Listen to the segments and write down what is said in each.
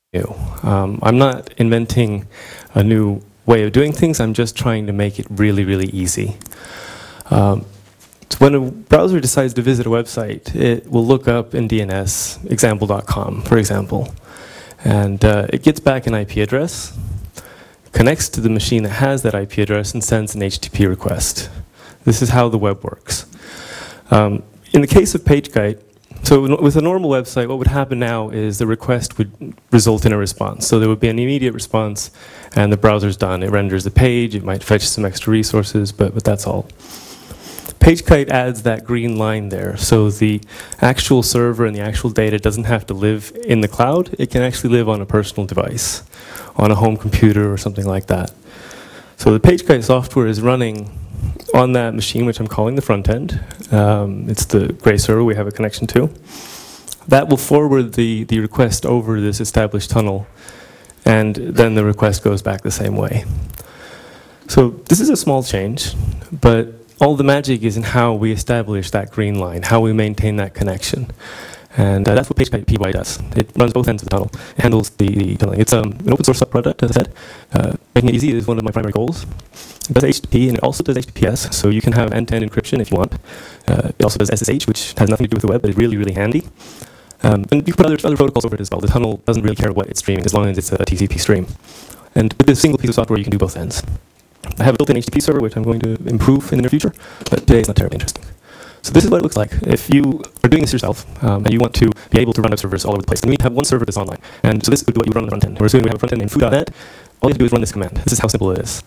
new. I'm not inventing a new way of doing things. I'm just trying to make it really, really easy. So when a browser decides to visit a website, it will look up in DNS example.com, for example. And it gets back an IP address, connects to the machine that has that IP address, and sends an HTTP request. This is how the web works. In the case of PageKite, so with a normal website, what would happen now is the request would result in a response. So there would be an immediate response, and the browser's done. It renders the page. It might fetch some extra resources, but that's all. PageKite adds that green line there, so the actual server and the actual data doesn't have to live in the cloud. It can actually live on a personal device, on a home computer or something like that. So the PageKite software is running on that machine, which I'm calling the front end. It's the gray server we have a connection to. That will forward the request over this established tunnel, and then the request goes back the same way. So this is a small change, but all the magic is in how we establish that green line, how we maintain that connection. And that's what PageKite PY does. It runs both ends of the tunnel. It handles the tunneling. It's an open source subproject, as I said. Making it easy is one of my primary goals. It does HTTP, and it also does HTTPS, so you can have end-to-end encryption if you want. It also does SSH, which has nothing to do with the web, but is really, really handy. And you can put other protocols over it as well. The tunnel doesn't really care what it's streaming, as long as it's a TCP stream. And with this single piece of software, you can do both ends. I have a built-in HTTP server, which I'm going to improve in the near future, but today it's not terribly interesting. So this is what it looks like. If you are doing this yourself, and you want to be able to run web servers all over the place, then we have one server that's online. And so this would be what you run on the front end. We're assuming we have a front end in foo.net. All you have to do is run this command. This is how simple it is.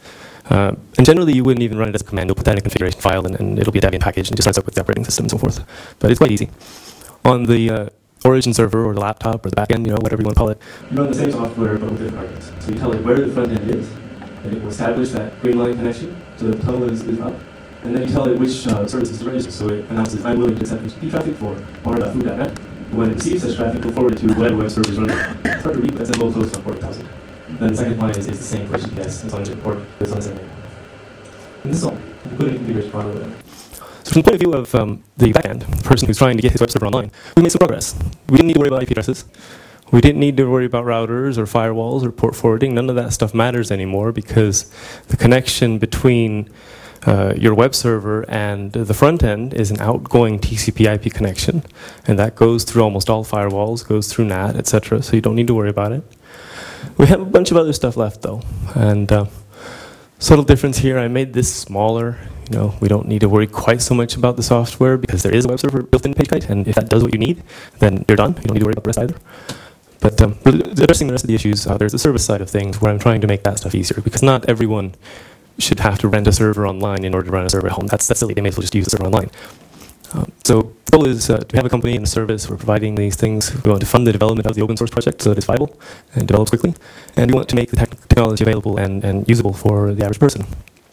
And generally, you wouldn't even run it as a command. You'll put that in a configuration file, and it'll be a Debian package, and just starts up with the operating system and so forth. But it's quite easy. On the origin server, or the laptop, or the backend, whatever you want to call it, you run the same software, but with different targets. So you tell it where the front end is, and it will establish that green line connection, so the tunnel is up. And then you tell it which services to register. So it announces, I'm willing to accept HTTP traffic for r.foo.net. When it receives such traffic, it'll forward it to whatever web server is running. Start to read, that's a low close on port 1000. Then the second line is the same for HTTPS, as long as the port is on the same name. And this is all. You put it in configuration file over there. So from the point of view of the backend, the person who's trying to get his web server online, we made some progress. We didn't need to worry about IP addresses. We didn't need to worry about routers or firewalls or port forwarding. None of that stuff matters anymore, because the connection between your web server and the front end is an outgoing TCP IP connection, and that goes through almost all firewalls, goes through NAT, etc., so you don't need to worry about it. We have a bunch of other stuff left, though, and subtle difference here, I made this smaller. We don't need to worry quite so much about the software, because there is a web server built in PageKite, and if that does what you need, then you're done. You don't need to worry about the rest either. But addressing the rest of the issues, there's the service side of things, where I'm trying to make that stuff easier, because not everyone should have to rent a server online in order to run a server at home. That's silly. They may as well just use the server online. So the goal is to have a company and a service. We're providing these things. We want to fund the development of the open source project so that it's viable and develops quickly. And we want to make the technology available and usable for the average person.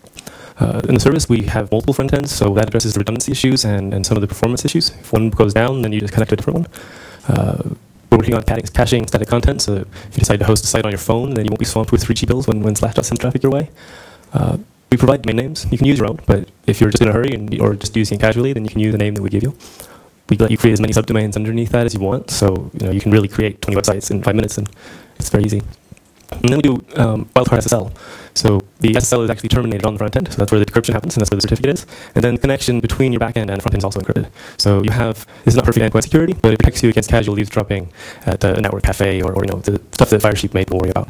In the service, we have multiple front ends, so that addresses the redundancy issues and some of the performance issues. If one goes down, then you just connect to a different one. We're working on caching static content, so if you decide to host a site on your phone, then you won't be swamped with 3G bills when Slashdot sends traffic your way. We provide domain names. You can use your own, but if you're just in a hurry or just using it casually, then you can use the name that we give you. We let you create as many subdomains underneath that as you want, so you can really create 20 websites in 5 minutes, and it's very easy. And then we do wildcard SSL. So the SSL is actually terminated on the front end, so that's where the decryption happens, and that's where the certificate is. And then the connection between your backend and front end is also encrypted. So you have, this is not perfect endpoint security, but it protects you against casual eavesdropping at a network cafe or the stuff that Firesheep made will worry about.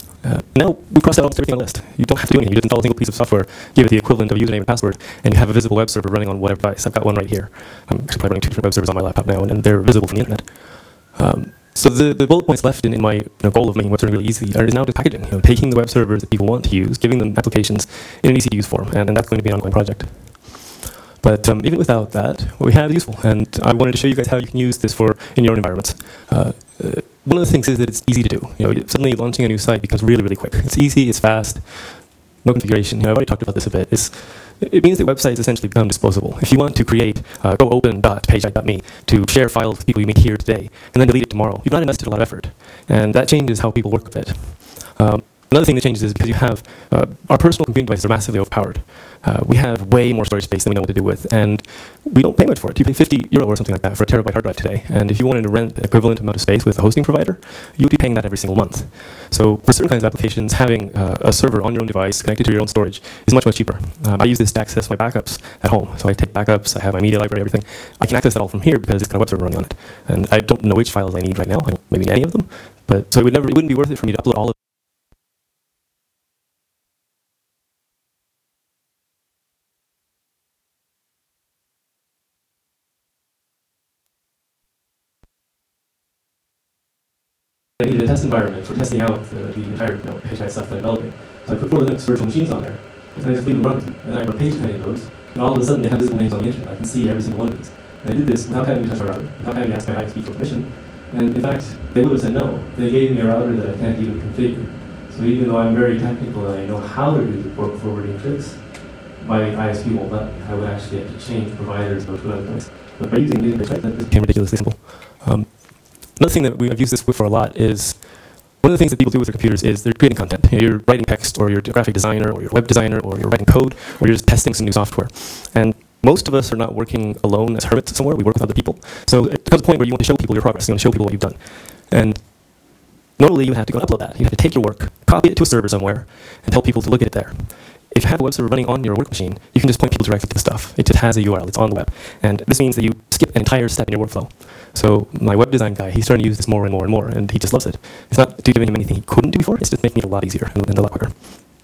Now we crossed out almost everything on the list. You don't have to do anything. You just install a single piece of software, give it the equivalent of a username and password, and you have a visible web server running on whatever device. I've got one right here. I'm actually probably running 2 different web servers on my laptop now, and they're visible from the internet. So the bullet points left in my goal of making web serving really easy is now just packaging. Taking the web servers that people want to use, giving them applications in an easy-to-use form, and that's going to be an ongoing project. But even without that, what we have is useful, and I wanted to show you guys how you can use this in your own environments. One of the things is that it's easy to do. Suddenly launching a new site becomes really, really quick. It's easy, it's fast, no configuration. I've already talked about this a bit. It means that websites essentially become disposable. If you want to create goopen.pagekite.me to share files with people you meet here today, and then delete it tomorrow, you've not invested a lot of effort. And that changes how people work with it. Another thing that changes is because you have our personal computing devices are massively overpowered. We have way more storage space than we know what to do with, and we don't pay much for it. You pay €50 or something like that for a terabyte hard drive today, and if you wanted to rent the equivalent amount of space with a hosting provider, you'd be paying that every single month. So for certain kinds of applications, having a server on your own device connected to your own storage is much, much cheaper. I use this to access my backups at home. So I take backups, I have my media library, everything. I can access that all from here because it's got a web server running on it. And I don't know which files I need right now. I don't maybe any of them. But so it wouldn't be worth it for me to upload all of I needed a test environment for testing out the entire PageKite stuff that I'm developing. So I put 4 Linux virtual machines on there, and I just leave them running. And I run PageKite those, and all of a sudden they have visible names on the internet. I can see every single one of these. And I did this without having to touch my router, without having to ask my ISP for permission. And in fact, they would have said no. They gave me a router that I can't even configure. So even though I'm very technical and I know how to do the port forwarding tricks, my ISP won't let me. I would actually have to change providers to another place. But by using PageKite, that became ridiculously simple. Another thing that I've used this for a lot is one of the things that people do with their computers is they're creating content. You're writing text, or you're a graphic designer, or you're a web designer, or you're writing code, or you're just testing some new software. And most of us are not working alone as hermits somewhere. We work with other people. So it comes a point where you want to show people your progress. You want to show people what you've done. And normally you have to go and upload that. You have to take your work, copy it to a server somewhere, and tell people to look at it there. If you have a web server running on your work machine, you can just point people directly to the stuff. It just has a URL. It's on the web. And this means that you skip an entire step in your workflow. So my web design guy, he's starting to use this more and more and more, and he just loves it. It's not giving him anything he couldn't do before. It's just making it a lot easier and a lot quicker.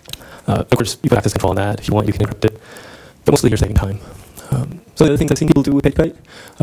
Of course, you put access control on that. If you want, you can encrypt it. But mostly you're saving time. So the other things I've seen people do with PageKite,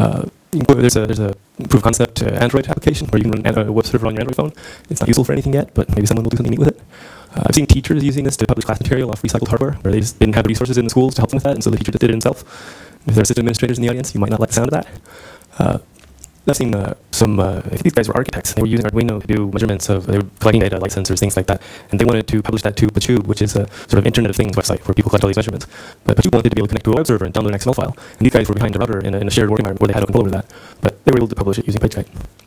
there's a proof of concept Android application where you can run a web server on your Android phone. It's not useful for anything yet, but maybe someone will do something neat with it. I've seen teachers using this to publish class material off recycled hardware, where they just didn't have the resources in the schools to help them with that, and so the teacher just did it himself. If there are system administrators in the audience, you might not like the sound of that. I've seen I think these guys were architects. They were using Arduino to do measurements of, they were collecting data, light sensors, things like that. And they wanted to publish that to Pachube, which is a sort of Internet of Things website where people collect all these measurements. But Pachube wanted to be able to connect to a web server and download an XML file. And these guys were behind a router in a shared work environment where they had no control over that. But they were able to publish it using PageKite.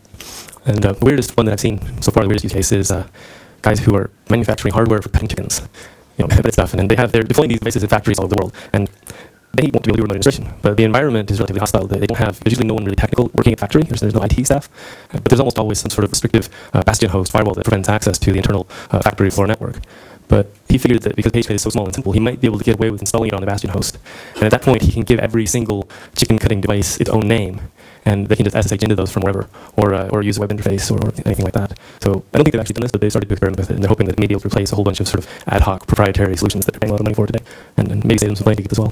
And the weirdest one that I've seen so far, the weirdest use case is guys who are manufacturing hardware for cutting chickens. That stuff. And they're deploying these devices in factories all over the world. And they want to be able to do remote administration, but the environment is relatively hostile. They don't have, there's usually no one really technical working at the factory. There's no IT staff, but there's almost always some sort of restrictive bastion host firewall that prevents access to the internal factory floor network. But he figured that because PageKite is so small and simple, he might be able to get away with installing it on the bastion host. And at that point, he can give every single chicken cutting device its own name, and they can just SSH into those from wherever, or use a web interface or anything like that. So I don't think they've actually done this, but they started to experiment with it, and they're hoping that it may be able to replace a whole bunch of sort of ad hoc proprietary solutions that they're paying a lot of money for today, and maybe save them some money to get as well.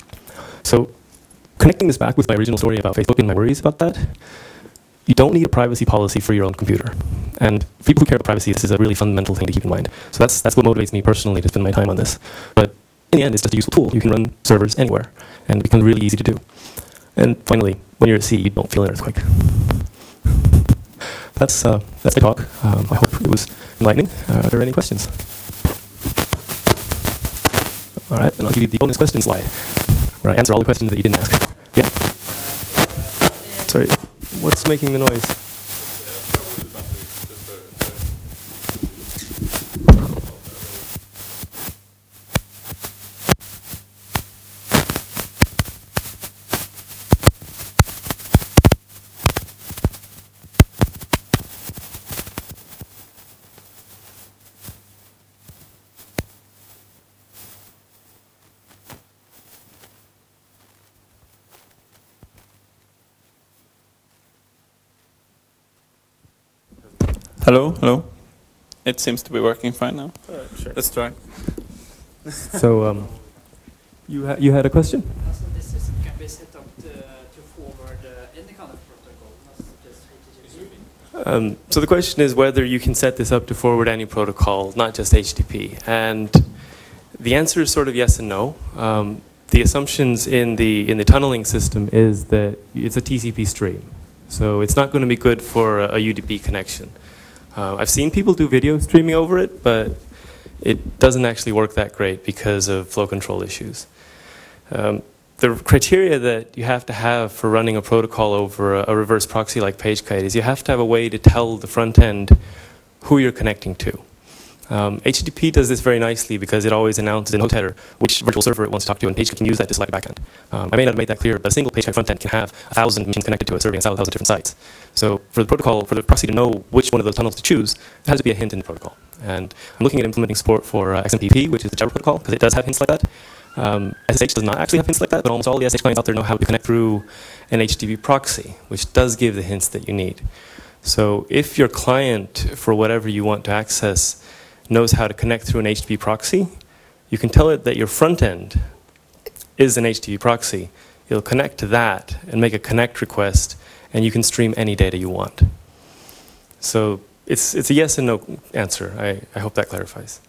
So connecting this back with my original story about Facebook and my worries about that, you don't need a privacy policy for your own computer. And for people who care about privacy, this is a really fundamental thing to keep in mind. So that's what motivates me personally to spend my time on this. But in the end, it's just a useful tool. You can run servers anywhere, and it becomes really easy to do. And finally, when you're at sea, you don't feel an earthquake. That's my talk. I hope it was enlightening. Are there any questions? All right, and I'll give you the bonus question slide, where I answer all the questions that you didn't ask. Yeah? Sorry, what's making the noise? Hello, hello. It seems to be working fine now. Sure. Let's try. So, you had a question? Also, this system can be set up to forward any kind of protocol, not just HTTP. So the question is whether you can set this up to forward any protocol, not just HTTP. And the answer is sort of yes and no. The assumptions in the tunneling system is that it's a TCP stream. So it's not going to be good for a UDP connection. I've seen people do video streaming over it, but it doesn't actually work that great because of flow control issues. The criteria that you have to have for running a protocol over a reverse proxy like PageKite is you have to have a way to tell the front end who you're connecting to. HTTP does this very nicely because it always announces in host header which virtual server it wants to talk to, and PageKite can use that to select a backend. I may not have made that clear, but a single PageKite frontend can have 1,000 machines connected to it, serving 1,000 different sites. So for the protocol, for the proxy to know which one of those tunnels to choose, there has to be a hint in the protocol. And I'm looking at implementing support for XMPP, which is the Java protocol, because it does have hints like that. SSH does not actually have hints like that, but almost all the SSH clients out there know how to connect through an HTTP proxy, which does give the hints that you need. So if your client, for whatever you want to access, knows how to connect through an HTTP proxy, you can tell it that your front end is an HTTP proxy. It'll connect to that and make a connect request, and you can stream any data you want. So it's a yes and no answer. I hope that clarifies.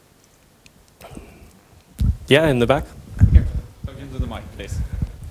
Yeah, in the back. Here, plug into the mic, please.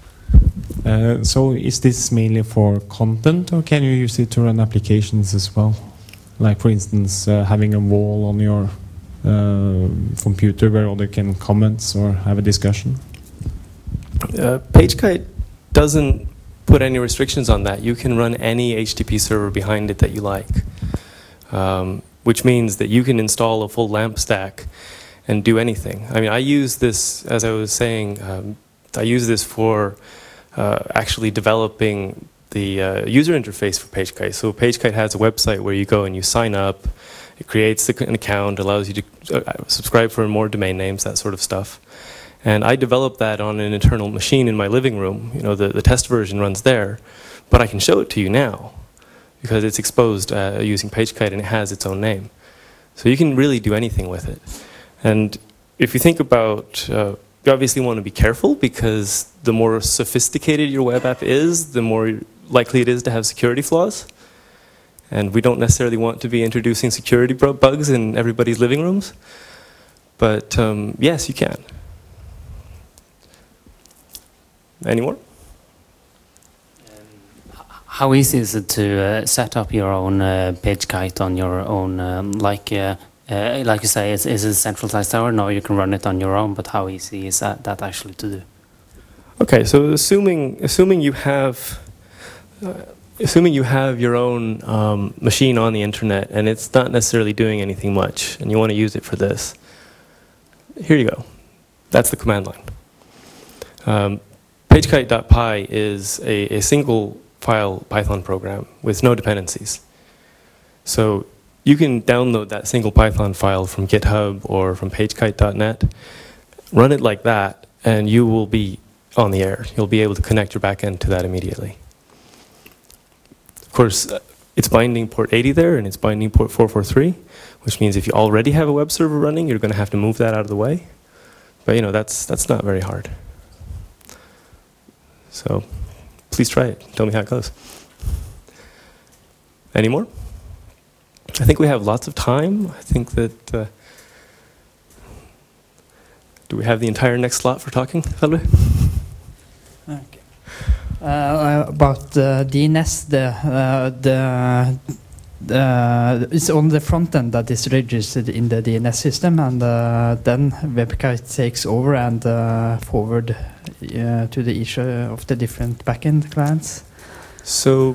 So is this mainly for content, or can you use it to run applications as well? Like, for instance, having a wall on your computer where other can comment or have a discussion? PageKite doesn't put any restrictions on that. You can run any HTTP server behind it that you like, which means that you can install a full LAMP stack and do anything. I mean, I use this, as I was saying, I use this for actually developing the user interface for PageKite. So PageKite has a website where you go and you sign up. It creates an account, allows you to subscribe for more domain names, that sort of stuff. And I developed that on an internal machine in my living room. You know, the test version runs there, but I can show it to you now because it's exposed using PageKite and it has its own name. So you can really do anything with it. And if you think about, you obviously want to be careful because the more sophisticated your web app is, the more likely it is to have security flaws. And we don't necessarily want to be introducing security bugs in everybody's living rooms. But yes, you can. Any more? How easy is it to set up your own PageKite on your own? Like you say, is it a centralized server? No, you can run it on your own. But how easy is that actually to do? Okay, so assuming you have your own machine on the internet and it's not necessarily doing anything much, and you want to use it for this, here you go. That's the command line. PageKite.py is a single file Python program with no dependencies. So you can download that single Python file from GitHub or from pagekite.net, run it like that, and you will be on the air. You'll be able to connect your backend to that immediately. Of course, it's binding port 80 there, and it's binding port 443, which means if you already have a web server running, you're going to have to move that out of the way. But you know, that's not very hard. So please try it. Tell me how it goes. Any more? I think we have lots of time. I think that... do we have the entire next slot for talking, Salve? Okay. About DNS, it's on the front end that is registered in the DNS system, and then WebKite takes over and forward to each of the different backend clients. So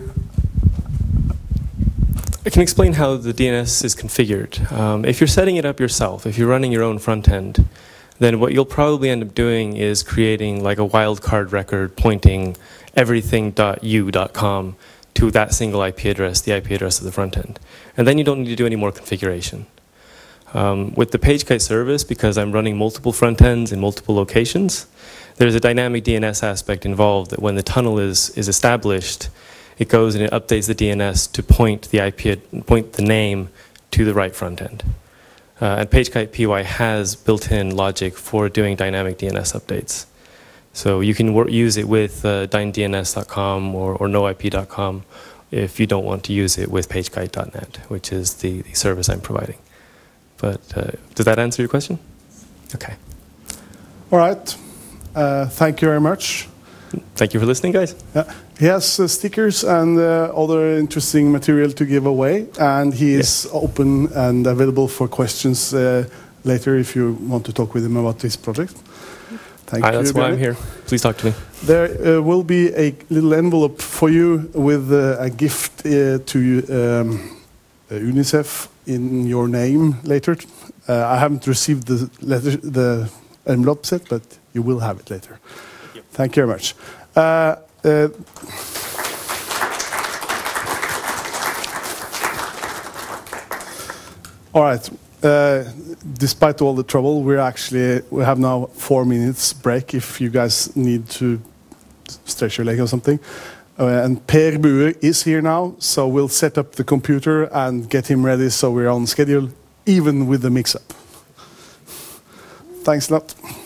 I can explain how the DNS is configured. If you're setting it up yourself, if you're running your own front end, then what you'll probably end up doing is creating like a wildcard record pointing everything.u.com to that single IP address, the IP address of the front end. And then you don't need to do any more configuration. With the PageKite service, because I'm running multiple front ends in multiple locations, there's a dynamic DNS aspect involved that when the tunnel is established, it goes and it updates the DNS to point the name to the right front end. And PageKite PY has built-in logic for doing dynamic DNS updates. So you can use it with dynDNS.com or noip.com if you don't want to use it with pagekite.net, which is the service I'm providing. But does that answer your question? Okay. All right. Thank you very much. Thank you for listening, guys. He has stickers and other interesting material to give away, and he is open and available for questions later if you want to talk with him about this project. Thank you. That's why I'm here. Please talk to me. There will be a little envelope for you with a gift to UNICEF in your name later. I haven't received the envelope set, but you will have it later. Thank you very much. All right. Despite all the trouble, we have now 4 minutes break if you guys need to stretch your leg or something. And Per Bue is here now, so we'll set up the computer and get him ready so we're on schedule, even with the mix-up. Thanks a lot.